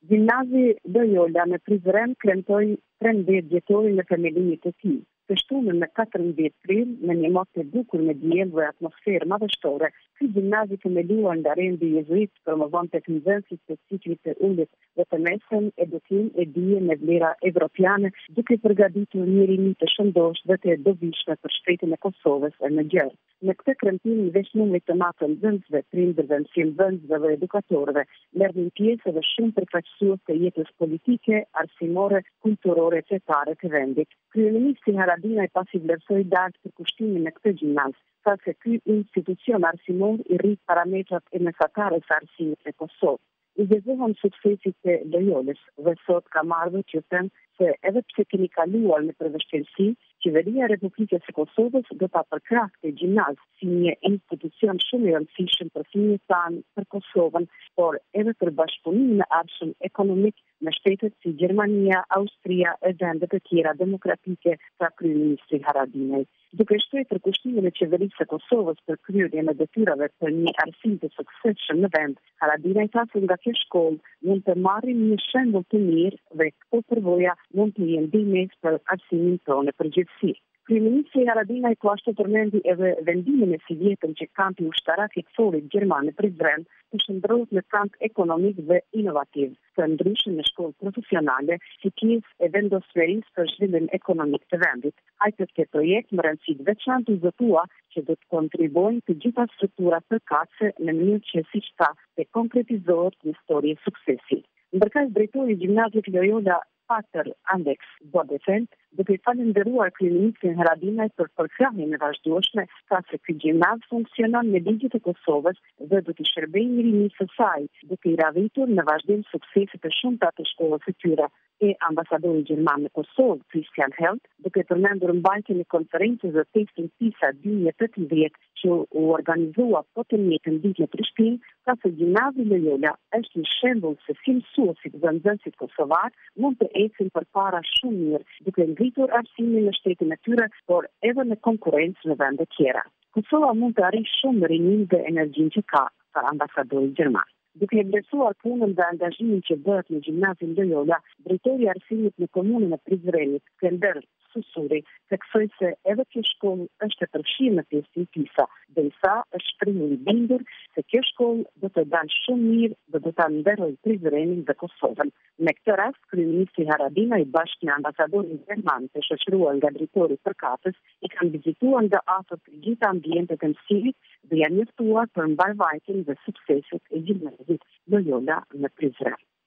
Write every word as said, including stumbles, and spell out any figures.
Gjimnazi Loyola në Prizren kremtoi trembëdhjetë vjetorin e themelimit të tij. Të shtunën në katërmbëdhjetë prill, në një motë të bukur me diell dhe atmosferë madhështore, ky gjimnaz i themeluar nga rendi jezuit promovonte nxënësit të ciklit të ulët dhe të mesëm, edukim e dije me vlera evropiane, duke përgatitur një rini të shëndosh dhe të dobishme për shtetin e Kosovës e në gjerë. Në këtë kremtim i veç numrit të madh të nxënësve, prindërve, mësimdhënësve dhe edukatorëve, merrnin pjesë edhe shumë përfaqësues të jetës politike, arsimore, kulturore e fetare të vendit. Kryeministri Haradinaj pasi vlerësoi lart për kushtimin në këtë gjimnaz, sa se ky institucion arsimor i rrit parametrat e mesatares së arsimit në Kosovë. I gëzohen suksesit të Loyolës dhe sot ka marrë që them se edhe pse keni kaluar në përvështirësi, Qeveria e Republikës së Kosovës do ta përkrahë këtë gjimnaz si një institucion shumë i rëndësishëm për fëmijët tanë, për Kosovën, por edhe për bashkëpunimin e ardhshëm ekonomik me shtetet si Gjermania, Austria e vendet e tjera demokratike, ka kryeministri Haradinaj. Duke shtuar për kushtimin e qeverisë së Kosovës për kryerjen e detyrave për një arsim të suksesshëm në vend, Haradinaj tha se nga kjo shkollë mund të marrim një shembull të mirë dhe këto përvoja mund të jenë ndihmës për arsimin tonë përgjithësi. Kryeministri Haradinaj po ashtu përmendi edhe vendimin e si vjetën që kampi ushtarak i këforit gjerman në Prizren të shndrohet në kamp ekonomik dhe inovativ, të ndryshëm në shkollë profesionale si pjesë e vendosmërisë për zhvillim ekonomik të vendit. Hajtë këtë projekt më rëndësi të veçantë u zotua që do të kontribuojnë të gjitha strukturat përkatëse në mënyrë që siç tha të konkretizohet një histori e suksesi. Ndërkaq drejtori i gjimnazit Loyola Patër Alex Bodefend, duke falendëruar kryeministrin Haradinaj për përkrahjen e vazhdueshme, tha se ky gjimnaz funksionon me ligjet e Kosovës dhe do të shërbejë njërinisë së saj, duke i radhitur në vazhdim suksese të shumta të shkollës së tyre. E ambasadori gjerman në Kosovë, Christian Held, duke përmendur mbajtjen e konferencës dhe testin PISA dy mijë e tetëmbëdhjetë që u organizua po të njëjtën ditë në Prishtinë, ka se gjimnazi Loyola është një shembull se si mësuesit dhe nxënësit kosovar mund të ecin përpara shumë mirë, duke ngritur arsimin në shtetin e tyre, por edhe në konkurrencë në vende tjera. Kosova mund të arrijë shumë rinim dhe energjinë që ka, tha ambasadori gjerman. Duke vlerësuar punën dhe angazhimin që bëhet në gjimnazin Loyola, drejtori i arsimit në komunën e Prizrenit, Skender Susuri, theksoi se edhe kjo shkollë është e përfshirë në testin PISA, dhe i tha është shprehur i bindur se kjo shkollë do të dalë shumë mirë dhe do ta nderojë Prizrenin dhe Kosovën. Në këtë rast, kryeministri Haradinaj bashkë me ambasadorin gjerman të shoqëruar nga drejtori i përkatës i kanë vizituar nga afër të gjitha ambientet e mësimit dhe janë njoftuar për mbarvajtjen dhe sukseset e gjimnazit Loyola në Prizren.